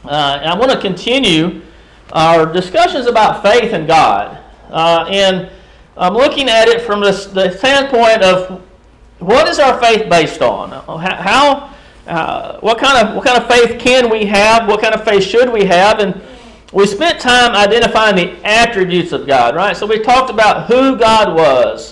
And I want to continue our discussions about faith in God. And I'm looking at it from the standpoint of what is our faith based on? What kind of faith can we have? What kind of faith should we have? And we spent time identifying the attributes of God, right? So we talked about who God was.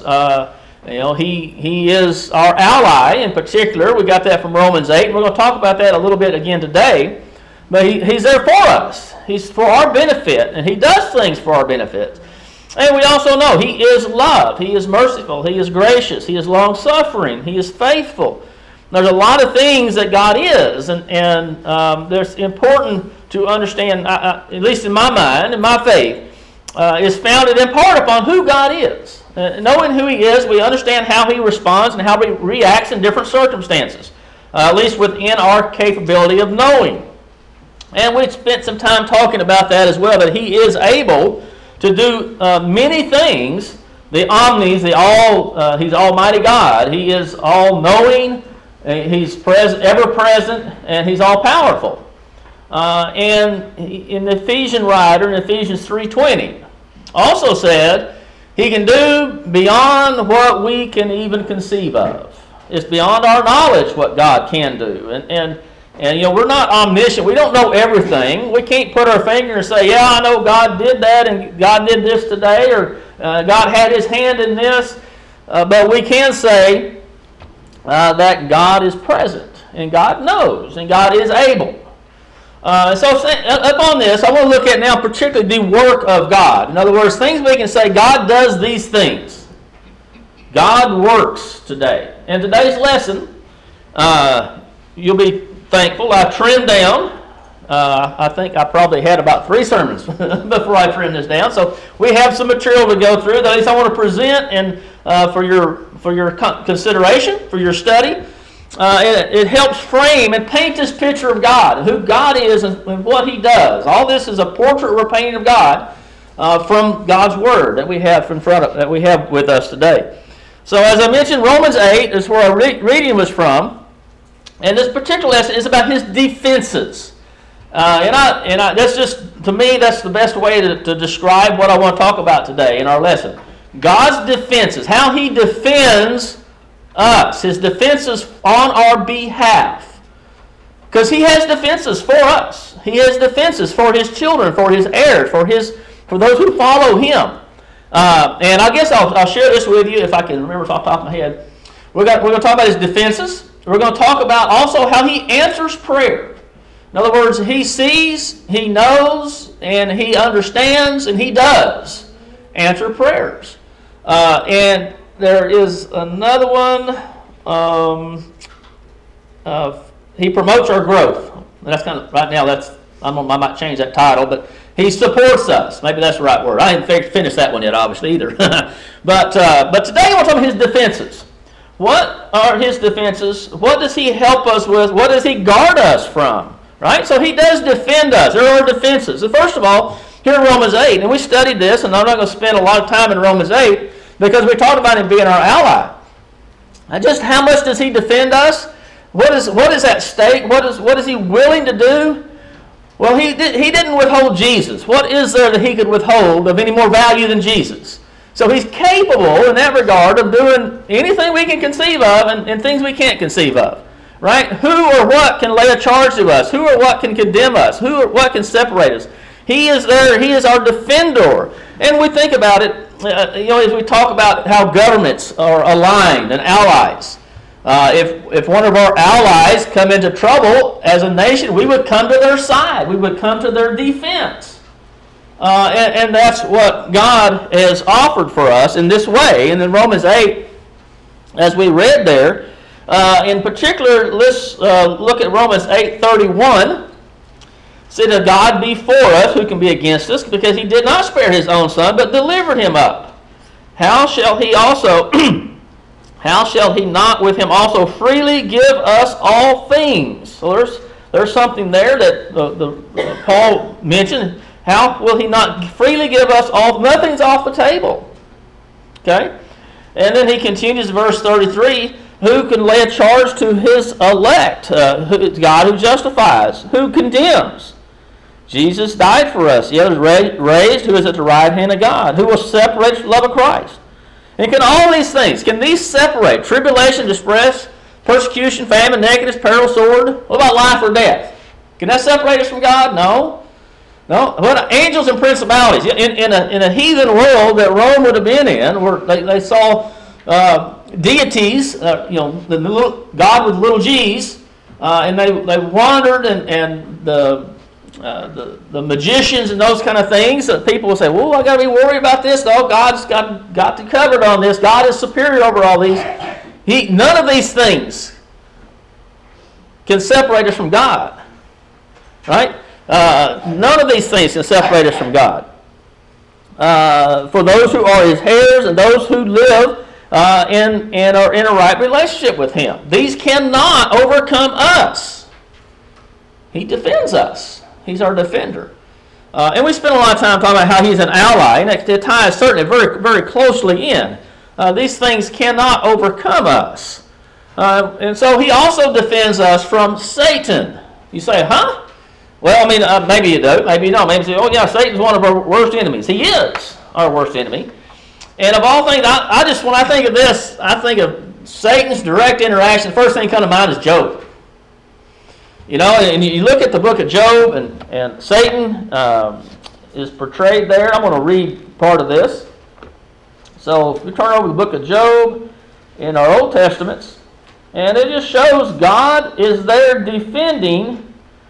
He is our ally in particular. We got that from Romans 8. And we're going to talk about that a little bit again today. But He's there for us. He's for our benefit, and He does things for our benefit. And we also know He is love. He is merciful. He is gracious. He is long-suffering. He is faithful. There's a lot of things that God is, and there's important to understand, at least in my mind, in my faith, is founded in part upon who God is. Knowing who He is, we understand how He responds and how He reacts in different circumstances, at least within our capability of knowing. And we spent some time talking about that as well, that He is able to do many things. The omnis, He's Almighty God. He is all-knowing, He's ever-present, and He's all-powerful. And in the Ephesian writer, in Ephesians 3:20, also said, He can do beyond what we can even conceive of. It's beyond our knowledge what God can do. And we're not omniscient. We don't know everything. We can't put our finger and say, yeah, I know God did that and God did this today, or God had His hand in this. But we can say that God is present and God knows and God is able. So upon this, I want to look at now particularly the work of God. In other words, things we can say, God does these things. God works today. In today's lesson, you'll be thankful I trimmed down. I think I probably had about 3 sermons before I trimmed this down. So we have some material to go through that at least I want to present and for your consideration, for your study. It helps frame and paint this picture of God, who God is and what He does. All this is a portrait or a painting of God from God's Word that we have that we have with us today. So as I mentioned, Romans 8 is where our reading was from. And this particular lesson is about His defenses. That's just, to me, that's the best way to describe what I want to talk about today in our lesson. God's defenses, how He defends us, His defenses on our behalf. Because He has defenses for us. He has defenses for His children, for His heirs, for those who follow Him. And I guess I'll share this with you if I can remember off the top of my head. We're going to talk about His defenses. We're going to talk about also how He answers prayer. In other words, He sees, He knows, and He understands, and He does answer prayers. And there is another one. He promotes our growth. That's kind of, right now, I might change that title, but He supports us. Maybe that's the right word. I haven't finished that one yet, obviously, either. But today I want to talk about His defenses. What are His defenses? What does He help us with? What does He guard us from? Right? So He does defend us. There are defenses. So first of all, here in Romans 8, and we studied this, and I'm not going to spend a lot of time in Romans 8 because we talked about Him being our ally. And just how much does He defend us? What is at stake? What is He willing to do? Well, He didn't withhold Jesus. What is there that He could withhold of any more value than Jesus? So He's capable in that regard of doing anything we can conceive of and things we can't conceive of. Right? Who or what can lay a charge to us? Who or what can condemn us? Who or what can separate us? He is there. He is our defender. And we think about it, as we talk about how governments are aligned and allies. If one of our allies come into trouble as a nation, we would come to their side. We would come to their defense. And that's what God has offered for us in this way. And in Romans 8, as we read there, in particular, let's look at Romans 8:31. Said, "If God be for us, who can be against us? Because He did not spare His own Son, but delivered Him up. How shall He also, how shall He not with Him also freely give us all things?" So there's something there that Paul mentioned. How will He not freely give us all? Nothing's off the table. Okay? And then he continues, verse 33, who can lay a charge to His elect? God who justifies. Who condemns? Jesus died for us. He was raised, who is at the right hand of God, who will separate from the love of Christ. And can all these things, can these separate? Tribulation, distress, persecution, famine, nakedness, peril, sword. What about life or death? Can that separate us from God? No. No. What angels and principalities? In a heathen world that Rome would have been in, where they saw deities, God with little g's, and they wandered, and the magicians and those kind of things, that people will say, well, I got to be worried about this. No, God's got you covered on this. God is superior over all these. None of these things can separate us from God. Right? None of these things can separate us from God. For those who are his heirs and those who live and are in a right relationship with him. These cannot overcome us. He defends us. He's our defender. And we spent a lot of time talking about how he's an ally, and it ties certainly very, very closely in. These things cannot overcome us. And so he also defends us from Satan. You say, huh? Well, I mean, maybe you do, maybe you don't. Maybe you say, oh yeah, Satan's one of our worst enemies. He is our worst enemy. And of all things, when I think of this, I think of Satan's direct interaction. The first thing that comes to mind is Job. You know, and you look at the book of Job, and Satan is portrayed there. I'm going to read part of this. So if we turn over the book of Job in our Old Testaments, and it just shows God is there defending,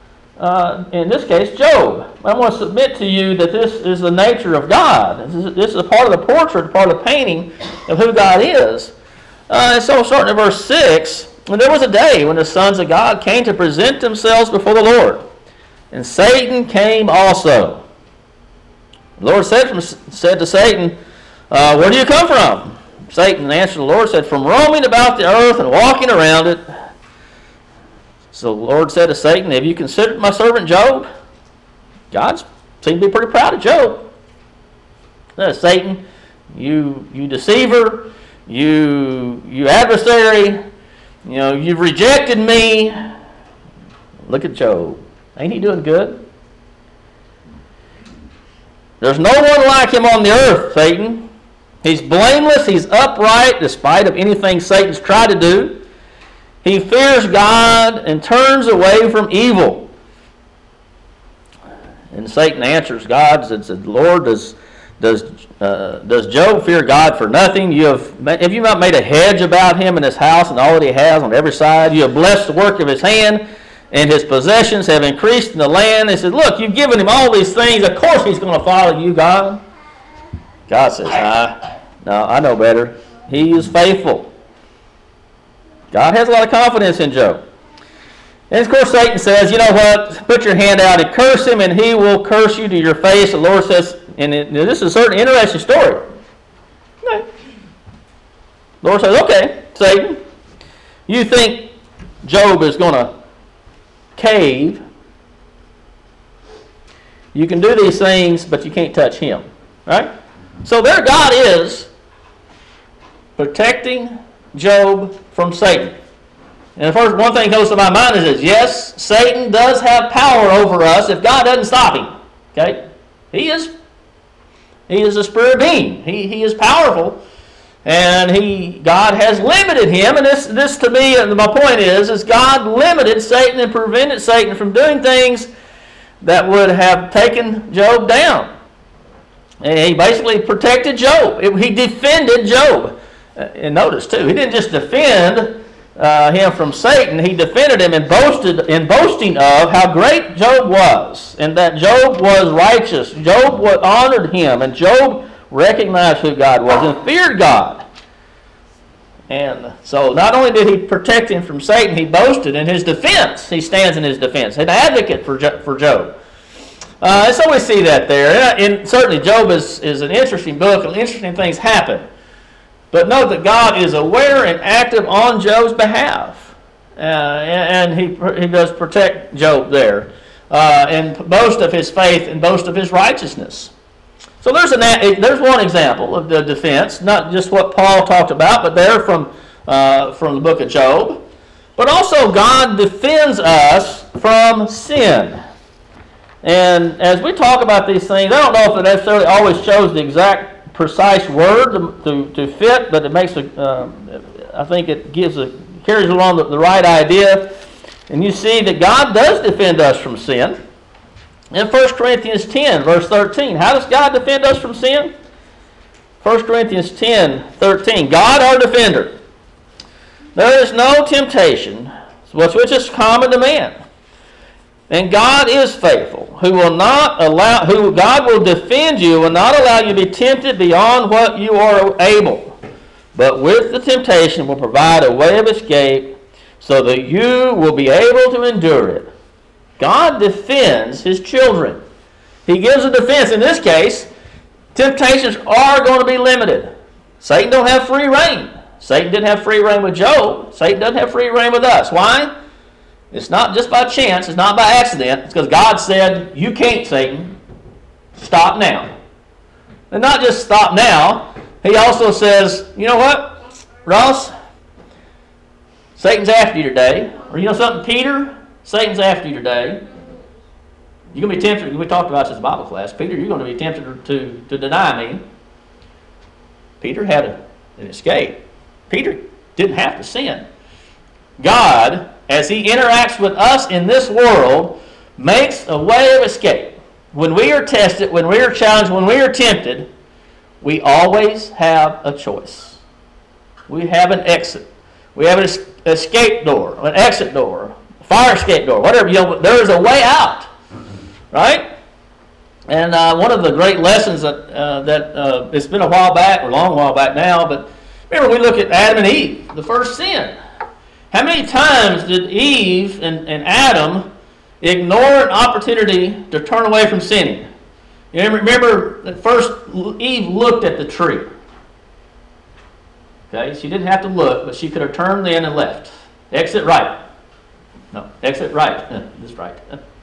in this case, Job. I want to submit to you that this is the nature of God. This is a part of the portrait, part of the painting of who God is. And so starting at verse 6, and there was a day when the sons of God came to present themselves before the Lord, and Satan came also. The Lord said to Satan, where do you come from? Satan answered the Lord, said, from roaming about the earth and walking around it. So the Lord said to Satan, have you considered my servant Job? God seemed to be pretty proud of Job. Satan, you deceiver, you adversary, you've rejected me. Look at Job. Ain't he doing good? There's no one like him on the earth, Satan. He's blameless. He's upright despite of anything Satan's tried to do. He fears God and turns away from evil. And Satan answers God and said, Lord, does Job fear God for nothing? Have you not made a hedge about him and his house and all that he has on every side? You have blessed the work of his hand, and his possessions have increased in the land. He said, look, you've given him all these things. Of course he's going to follow you, God. God says, no, I know better. He is faithful. God has a lot of confidence in Job. And of course Satan says, you know what, put your hand out and curse him, and he will curse you to your face. The Lord says, and this is a certain interesting story. Okay. The Lord says, okay, Satan, you think Job is going to cave. You can do these things, but you can't touch him. Right? So there God is protecting Job from Satan. And the first one thing that goes to my mind is yes, Satan does have power over us if God doesn't stop him. Okay? He is a spirit being. He is powerful. And God has limited him. And this to me, my point is God limited Satan and prevented Satan from doing things that would have taken Job down. And he basically protected Job. He defended Job. And notice too, he didn't just defend him from Satan. He defended him and boasting of how great Job was, and that Job was righteous. Job honored him, and Job recognized who God was and feared God. And so not only did he protect him from Satan, he boasted in his defense. He stands in his defense, an advocate for Job. So we see that there. And certainly Job is an interesting book, and interesting things happen. But note that God is aware and active on Job's behalf. And he does protect Job there. And boast of his faith and boast of his righteousness. So there's one example of the defense, not just what Paul talked about, but there from the book of Job. But also God defends us from sin. And as we talk about these things, I don't know if it necessarily always shows the exact precise word to fit, but it makes I think it carries along the right idea. And you see that God does defend us from sin. In 1 Corinthians 10, verse 13, how does God defend us from sin? 1 Corinthians 10, 13, God our defender. There is no temptation which is common to man. And God is faithful, God will defend you and not allow you to be tempted beyond what you are able. But with the temptation will provide a way of escape so that you will be able to endure it. God defends his children. He gives a defense. In this case, temptations are going to be limited. Satan don't have free reign. Satan didn't have free reign with Job. Satan doesn't have free reign with us. Why? It's not just by chance. It's not by accident. It's because God said, you can't, Satan. Stop now. And not just stop now. He also says, you know what, Ross? Satan's after you today. Or you know something, Peter? Satan's after you today. You're going to be tempted. We talked about this in Bible class. Peter, you're going to be tempted to deny me. Peter had an escape. Peter didn't have to sin. God, as he interacts with us in this world, makes a way of escape. When we are tested, when we are challenged, when we are tempted, we always have a choice. We have an exit. We have an escape door, an exit door, a fire escape door, whatever. There is a way out, right? And one of the great lessons that it's been a while back, or a long while back now, but remember we look at Adam and Eve, the first sin. How many times did Eve and Adam ignore an opportunity to turn away from sinning? You remember that first Eve looked at the tree. Okay, she didn't have to look, but she could have turned then and left. Exit right. No, exit right. This right.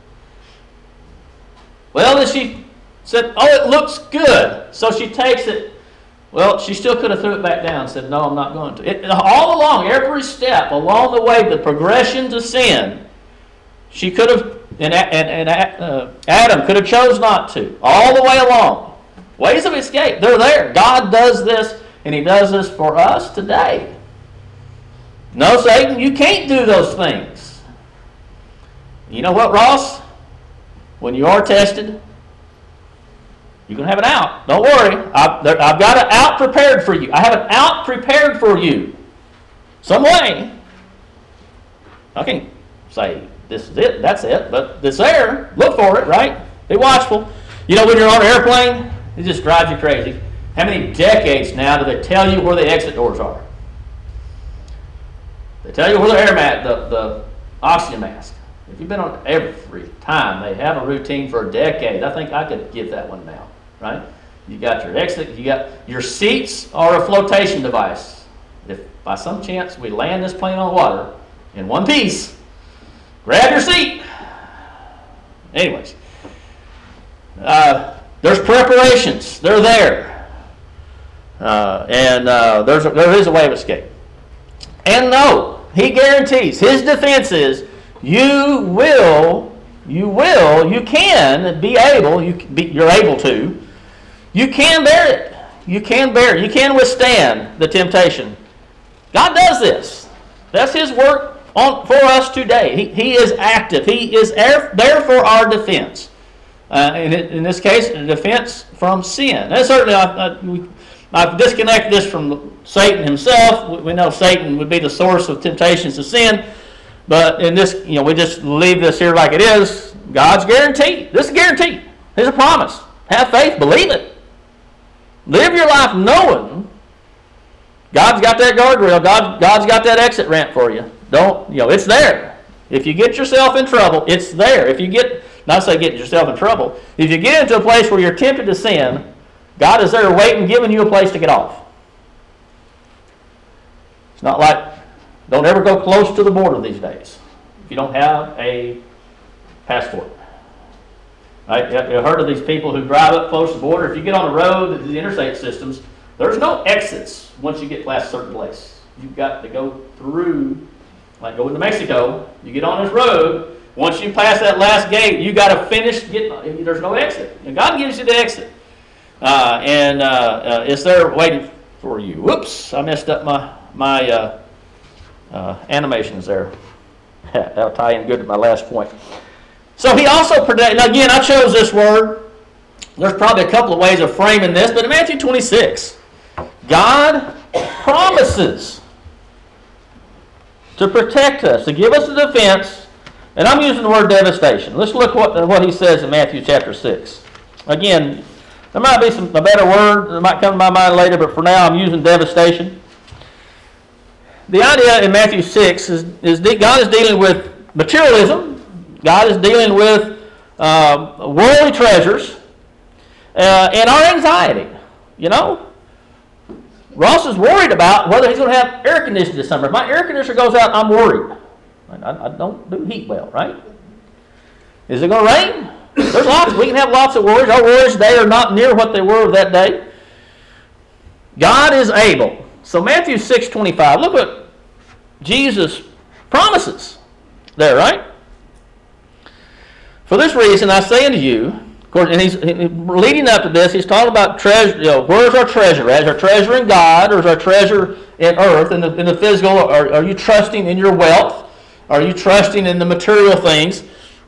Well, then she said, oh, it looks good. So she takes it. Well, she still could have threw it back down and said, no, I'm not going to. All along, every step along the way, the progression to sin, she could have, and Adam could have chose not to. All the way along. Ways of escape, they're there. God does this, and he does this for us today. No, Satan, you can't do those things. You know what, Ross? When you are tested, you're going to have an out. Don't worry. I've got an out prepared for you. I have an out prepared for you. Some way. I can't say this is it, that's it, but it's there. Look for it, right? Be watchful. You know, when you're on an airplane, it just drives you crazy. How many decades now do they tell you where the exit doors are? They tell you where the oxygen mask. If you've been on every time, they have a routine for a decade. I think I could give that one now, right? You got your exit. You got your seats are a flotation device. If by some chance we land this plane on water in one piece, grab your seat. Anyways, there's preparations. They're there, and there is a way of escape. And no, he guarantees. His defense is you can be able. You're able to. You can bear it. You can bear it. You can withstand the temptation. God does this. That's his work for us today. He is active. He is there for our defense. In this case, a defense from sin. And certainly, I've disconnected this from Satan himself. We know Satan would be the source of temptations to sin. But in this, we just leave this here like it is. God's guarantee. This is a guarantee. It's a promise. Have faith. Believe it. Live your life knowing God's got that guardrail. God's got that exit ramp for you. It's there. If you get yourself in trouble, it's there. If you get yourself in trouble, if you get into a place where you're tempted to sin, God is there waiting, giving you a place to get off. It's not like, don't ever go close to the border these days if you don't have a passport. Right? You've heard of these people who drive up close to the border. If you get on the road, the interstate systems, there's no exits once you get past a certain place. You've got to go through, like going to Mexico. You get on this road, Once you pass that last gate, you got to finish. There's no exit. And God gives you the exit. It's there waiting for you. Whoops, I messed up my animations there. That'll tie in good to my last point. So he also predicted. Now again, I chose this word. There's probably a couple of ways of framing this, but in Matthew 26, God promises to protect us, to give us a defense, and I'm using the word devastation. Let's look what he says in Matthew chapter 6. Again, there might be a better word that might come to my mind later, but for now I'm using devastation. The idea in Matthew 6 is that God is dealing with materialism. God is dealing with worldly treasures and our anxiety. You know, Ross is worried about whether he's going to have air conditioning this summer. If my air conditioner goes out, I'm worried. I don't do heat well, right? Is it going to rain? We can have lots of worries. Our worries today are not near what they were that day. God is able. So Matthew 6:25, look what Jesus promises there, right? For this reason I say unto you, of course, and he's leading up to this, he's talking about treasure. Where's our treasure? Is our treasure in God, or is our treasure in earth, in the physical? Are you trusting in your wealth? Are you trusting in the material things?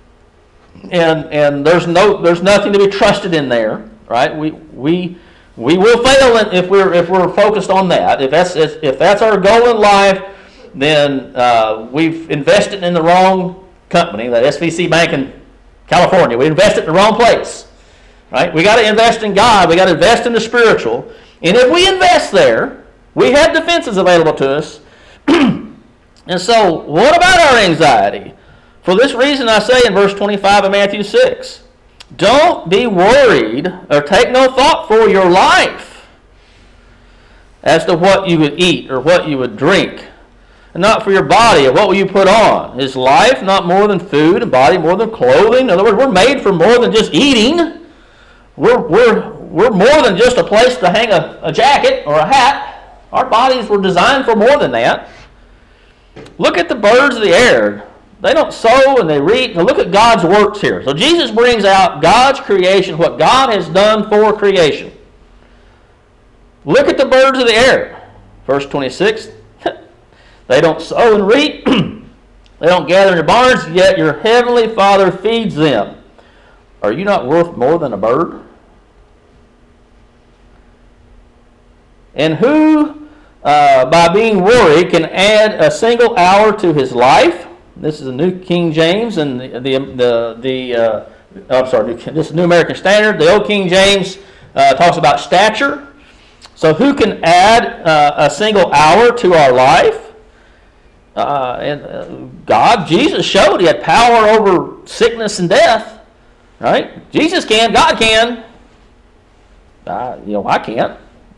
And there's nothing to be trusted in there, right? We will fail if we're focused on that. If that's our goal in life, then we've invested in the wrong company, that SVC Bank in California. We invested in the wrong place, right? We got to invest in God. We got to invest in the spiritual. And if we invest there, we have defenses available to us. And so, what about our anxiety? For this reason I say in verse 25 of Matthew 6, don't be worried or take no thought for your life as to what you would eat or what you would drink, and not for your body or what will you put on. Is life not more than food and body more than clothing? In other words, we're made for more than just eating. We're more than just a place to hang a jacket or a hat. Our bodies were designed for more than that. Look at the birds of the air. They don't sow and they reap. Now look at God's works here. So Jesus brings out God's creation, what God has done for creation. Look at the birds of the air. Verse 26. They don't sow and reap. They don't gather in your barns, yet your heavenly Father feeds them. Are you not worth more than a bird? And who, by being worried, can add a single hour to his life? This is the New King James, and this is New American Standard. The Old King James talks about stature. So who can add a single hour to our life? God, Jesus showed he had power over sickness and death, right? Jesus can, God can. I can't.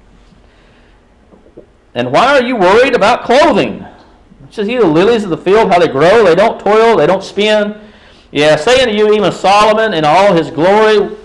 And why are you worried about clothing? It says, the lilies of the field, how they grow, they don't toil, they don't spin. Yeah, say unto you, even Solomon in all his glory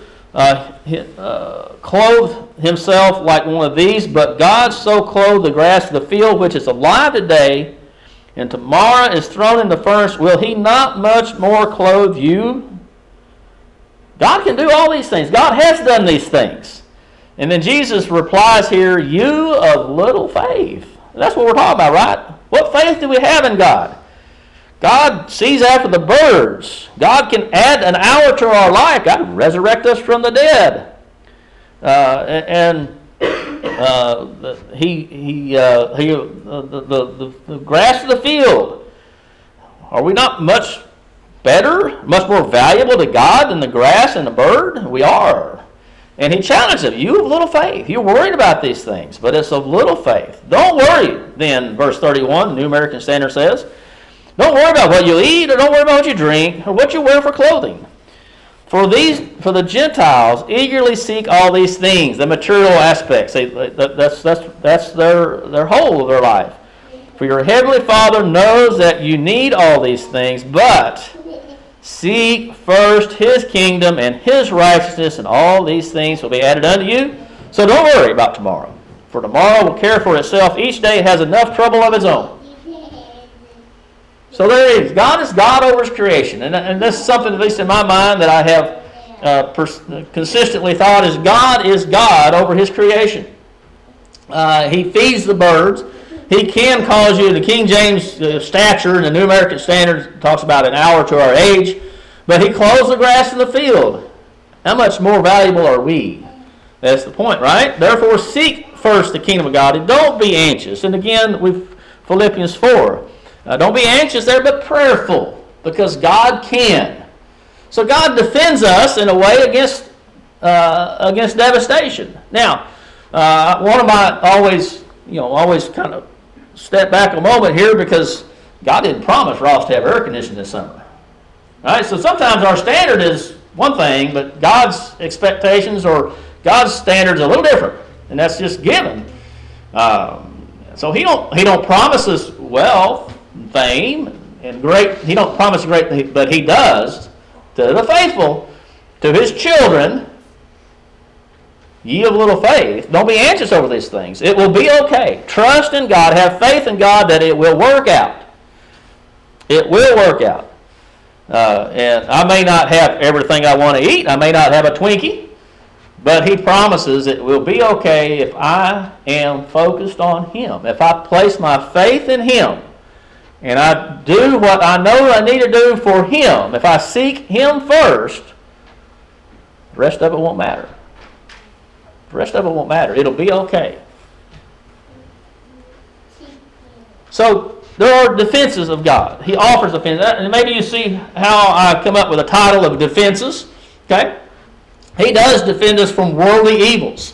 clothed himself like one of these, but God so clothed the grass of the field, which is alive today, and tomorrow is thrown in the furnace. Will he not much more clothe you? God can do all these things. God has done these things. And then Jesus replies here, you of little faith. That's what we're talking about, right? What faith do we have in God? God sees after the birds. God can add an hour to our life. God can resurrect us from the dead. The grass of the field. Are we not much better, much more valuable to God than the grass and the bird? We are. And he challenged them, you have little faith. You're worried about these things, but it's of little faith. Don't worry, then, verse 31, the New American Standard says. Don't worry about what you eat, or don't worry about what you drink, or what you wear for clothing. For the Gentiles eagerly seek all these things, the material aspects. That's their whole of their life. For your heavenly Father knows that you need all these things, but seek first his kingdom and his righteousness, and all these things will be added unto you. So don't worry about tomorrow, for tomorrow will care for itself. Each day has enough trouble of its own. So there it is. God is God over his creation. And this is something, at least in my mind, that I have consistently thought is God over his creation. He feeds the birds. He can cause you, the King James stature and the New American Standard talks about an hour to our age, but he clothes the grass in the field. How much more valuable are we? That's the point, right? Therefore, seek first the kingdom of God and don't be anxious. And again, Philippians 4. Don't be anxious there, but prayerful, because God can. So God defends us in a way against devastation. Now, one of my always kind of step back a moment here, because God didn't promise Ross to have air conditioning this summer. All right, so sometimes our standard is one thing, but God's expectations or God's standards are a little different, and that's just given. So He don't promise us wealth, fame, and great. He don't promise great, but He does to the faithful, to His children. Ye of little faith, don't be anxious over these things. It will be okay. Trust in God. Have faith in God that it will work out. It will work out. And I may not have everything I want to eat. I may not have a Twinkie. But He promises it will be okay if I am focused on Him. If I place my faith in Him and I do what I know I need to do for Him, if I seek Him first, the rest of it won't matter. The rest of it won't matter. It'll be okay. So there are defenses of God. He offers defenses. And maybe you see how I come up with a title of defenses. Okay? He does defend us from worldly evils.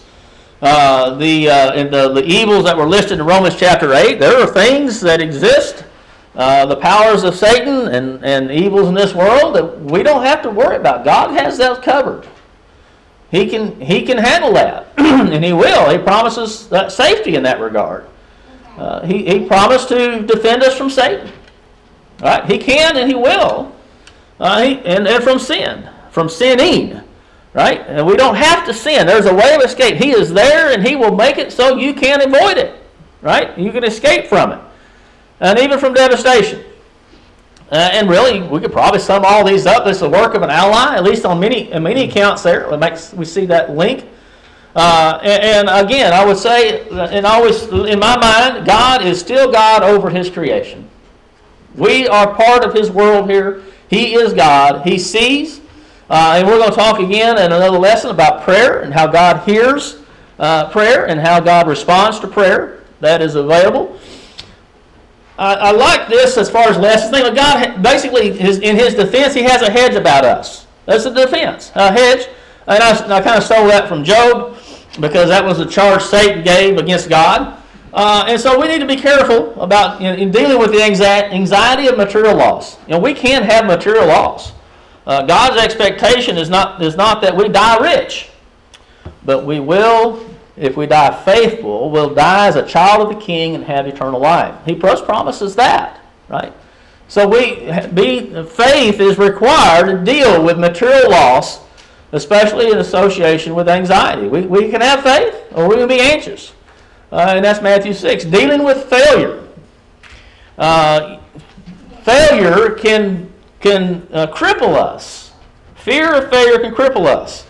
The evils that were listed in Romans chapter 8, there are things that exist, the powers of Satan and evils in this world that we don't have to worry about. God has that covered. He can handle that, and He will. He promises that safety in that regard. He promised to defend us from Satan. Right? He can and He will, and from sinning. Right? And we don't have to sin. There's a way of escape. He is there, and He will make it so you can't avoid it. Right? You can escape from it, and even from devastation. And really, we could probably sum all these up. This is the work of an ally, at least on many accounts there. We see that link. And again, I would say, and always in my mind, God is still God over His creation. We are part of His world here. He is God. He sees. And we're going to talk again in another lesson about prayer and how God hears prayer and how God responds to prayer. That is available. I like this as far as lessons. Think of God, basically, in His defense, He has a hedge about us. That's a defense, a hedge. And I kind of stole that from Job, because that was the charge Satan gave against God. And so we need to be careful about in dealing with the anxiety of material loss. We can have material loss. God's expectation is not that we die rich, but we will. If we die faithful, we'll die as a child of the King and have eternal life. He promises that, right? So faith is required to deal with material loss, especially in association with anxiety. We can have faith, or we can be anxious. And that's Matthew 6. Dealing with failure. Failure can cripple us. Fear of failure can cripple us.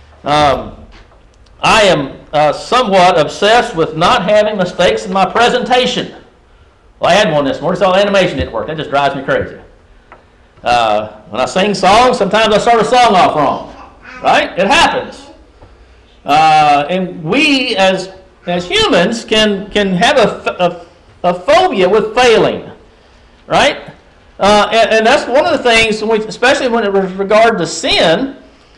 I am somewhat obsessed with not having mistakes in my presentation. Well, I had one this morning, so the animation didn't work. That just drives me crazy. When I sing songs, sometimes I start a song off wrong. Right? It happens. And we, as humans, can have a phobia with failing. Right? And that's one of the things, especially when it was regard to sin.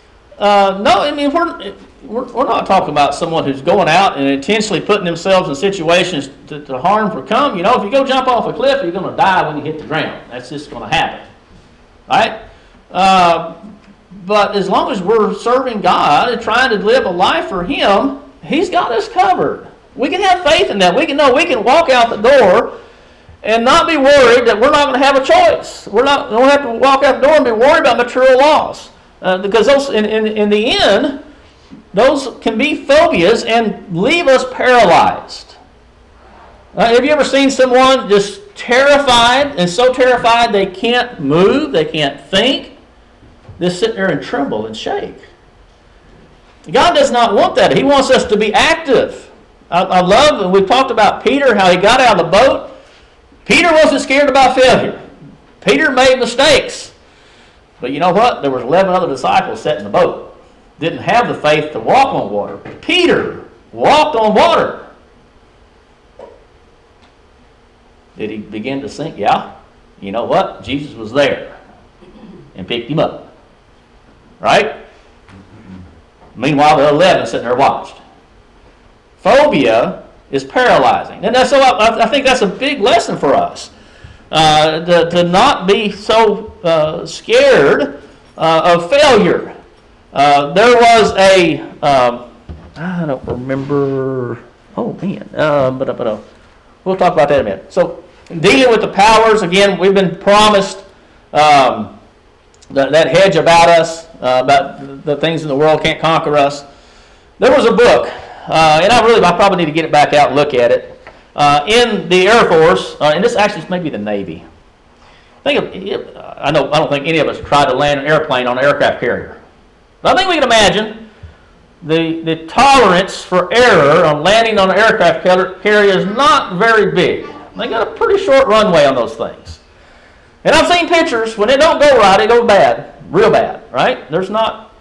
We're not talking about someone who's going out and intentionally putting themselves in situations to harm or come. If you go jump off a cliff, you're going to die when you hit the ground. That's just going to happen. Right? But as long as we're serving God and trying to live a life for Him, He's got us covered. We can have faith in that. We can walk out the door and not be worried that we're not going to have a choice. We don't have to walk out the door and be worried about material loss. Because those, in the end, those can be phobias and leave us paralyzed. Have you ever seen someone just terrified, and so terrified they can't move, they can't think. They sit there and tremble and shake. God does not want that. He wants us to be active. I love, and we've talked about Peter, how he got out of the boat. Peter wasn't scared about failure. Peter made mistakes. But you know what? There was 11 other disciples sitting in the boat. Didn't have the faith to walk on water. Peter walked on water. Did he begin to sink? Yeah. You know what? Jesus was there and picked him up. Right? Meanwhile, the 11 sitting there watched. Phobia is paralyzing. And so I think that's a big lesson for us. To not be so scared of failure. There was a, I don't remember, oh man, but we'll talk about that in a minute. So dealing with the powers, again, we've been promised that hedge about us, about the things in the world can't conquer us. There was a book, and I probably need to get it back out and look at it. In the Air Force, and this actually may be the Navy. I don't think any of us tried to land an airplane on an aircraft carrier. But I think we can imagine the tolerance for error on landing on an aircraft carrier is not very big. They got a pretty short runway on those things. And I've seen pictures, when it don't go right, it goes bad, real bad, right? There's not,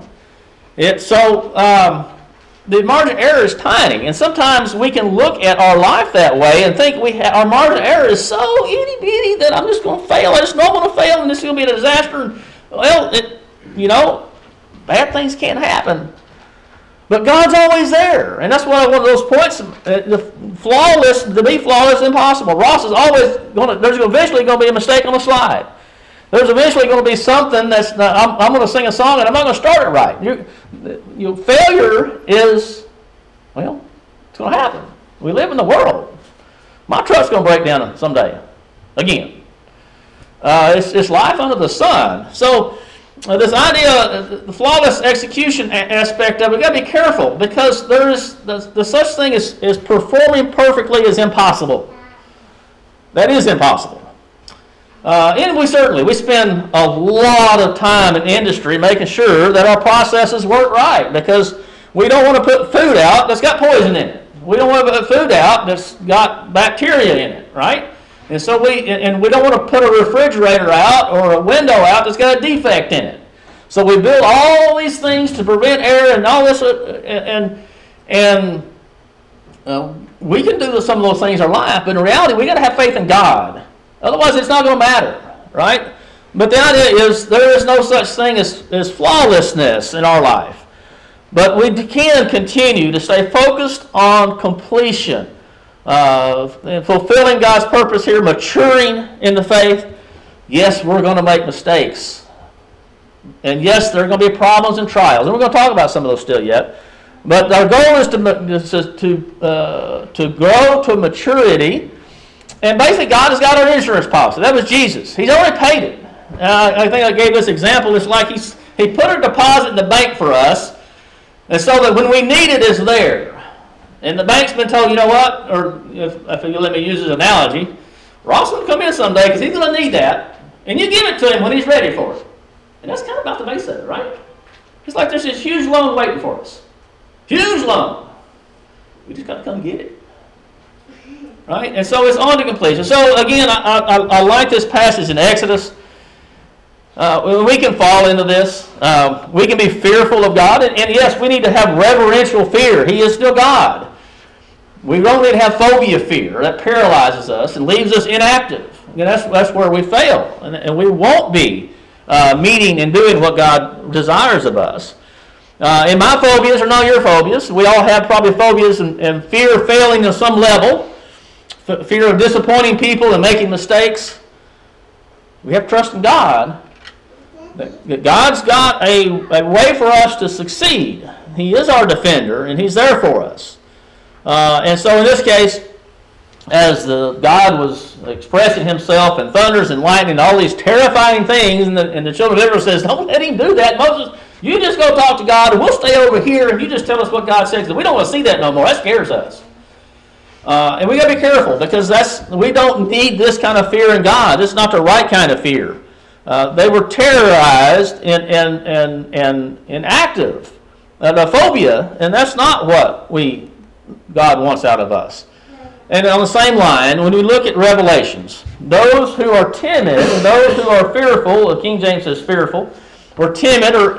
the margin of error is tiny, and sometimes we can look at our life that way and think our margin of error is so itty-bitty that I'm just going to fail. I just know I'm going to fail, and this is going to be a disaster. And, well, bad things can't happen. But God's always there, and that's one of those points. To be flawless is impossible. Ross is always there's eventually going to be a mistake on the slide. There's eventually going to be something that's, I'm going to sing a song and I'm not going to start it right. Failure is, it's going to happen. We live in the world. My truck's going to break down someday, again. It's life under the sun. So this idea, the flawless execution aspect of it, we've got to be careful, because there is the such thing as performing perfectly is impossible. That is impossible. And we spend a lot of time in industry making sure that our processes work right, because we don't want to put food out that's got poison in it. We don't want to put food out that's got bacteria in it, right? And so we don't want to put a refrigerator out or a window out that's got a defect in it. So we build all these things to prevent error and all this, and we can do some of those things in our life, but in reality, we got to have faith in God. Otherwise, it's not going to matter, right? But the idea is there is no such thing as flawlessness in our life. But we can continue to stay focused on completion, fulfilling God's purpose here, maturing in the faith. Yes, we're going to make mistakes. And yes, there are going to be problems and trials. And we're going to talk about some of those still yet. But our goal is to grow to maturity. And basically, God has got our insurance policy. That was Jesus. He's already paid it. I think I gave this example. It's like he put a deposit in the bank for us, and so that when we need it, it's there. And the bank's been told, you know what, or if you let me use this analogy, Ross will come in someday because he's going to need that, and you give it to him when he's ready for it. And that's kind of about the base of it, right? It's like there's this huge loan waiting for us. Huge loan. We just got to come get it. Right? And so it's on to completion. So again, I like this passage in Exodus. We can fall into this. We can be fearful of God. And yes, we need to have reverential fear. He is still God. We don't need to have phobia fear. That paralyzes us and leaves us inactive. And that's where we fail. And we won't be meeting and doing what God desires of us. And my phobias are not your phobias. We all have probably phobias and fear of failing on some level. Fear of disappointing people and making mistakes. We have trust in God. That God's got a way for us to succeed. He is our defender, and He's there for us. And so in this case, as God was expressing Himself in thunders and lightning and all these terrifying things, and the children of Israel says, don't let him do that. Moses, you just go talk to God, and we'll stay over here, and you just tell us what God says. We don't want to see that no more. That scares us. And we got to be careful because we don't need this kind of fear in God. This is not the right kind of fear. They were terrorized and active. The phobia, and that's not what God wants out of us. And on the same line, when we look at Revelations, those who are timid and those who are fearful, the King James says fearful, or timid, or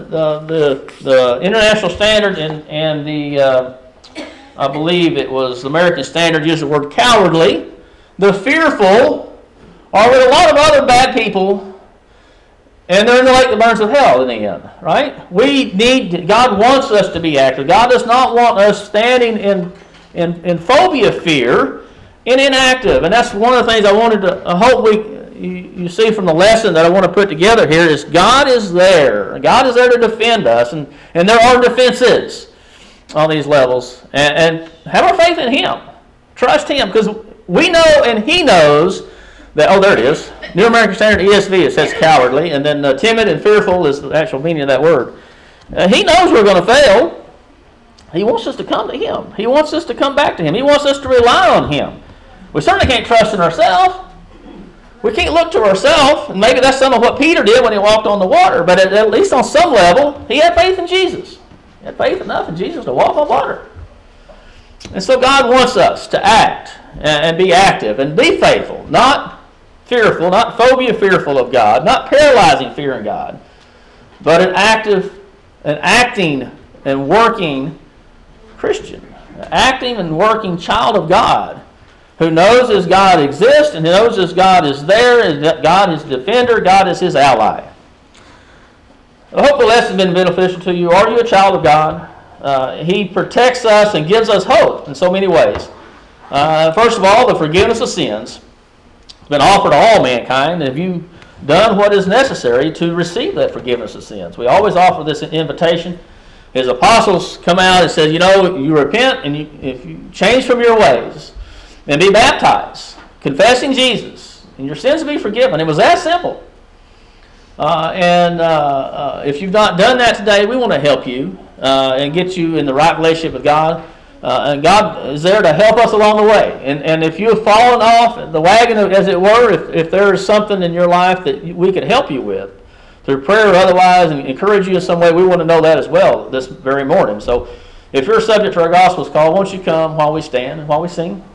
the International Standard and the I believe it was the American Standard used the word cowardly. The fearful are with a lot of other bad people, and they're in the lake that burns with hell in the end, right? God wants us to be active. God does not want us standing in phobia, fear, and inactive. And that's one of the things I hope you see from the lesson that I want to put together here is God is there. God is there to defend us, and there are defenses on these levels. And have our faith in Him. Trust Him, because we know and He knows that, there it is. New American Standard ESV, it says cowardly, and then timid and fearful is the actual meaning of that word. He knows we're going to fail. He wants us to come to Him. He wants us to come back to Him. He wants us to rely on Him. We certainly can't trust in ourselves. We can't look to ourselves, and maybe that's some of what Peter did when he walked on the water, but at least on some level, he had faith in Jesus. He had faith enough in Jesus to walk on water. And so God wants us to act and be active and be faithful, not fearful, not phobia fearful of God, not paralyzing fear in God, but an active, an acting and working Christian, an acting and working child of God who knows His God exists and knows His God is there, and that God is defender, God is His ally. I hope the lesson has been beneficial to you. Are you a child of God? He protects us and gives us hope in so many ways. First of all, the forgiveness of sins has been offered to all mankind. Have you done what is necessary to receive that forgiveness of sins? We always offer this invitation. His apostles come out and say, you repent and if you change from your ways and be baptized, confessing Jesus, and your sins will be forgiven. It was that simple. If you've not done that today, we want to help you and get you in the right relationship with God. And God is there to help us along the way. And if you have fallen off the wagon, as it were, if there is something in your life that we could help you with, through prayer or otherwise, and encourage you in some way, we want to know that as well this very morning. So if you're subject to our gospel's call, won't you come while we stand and while we sing?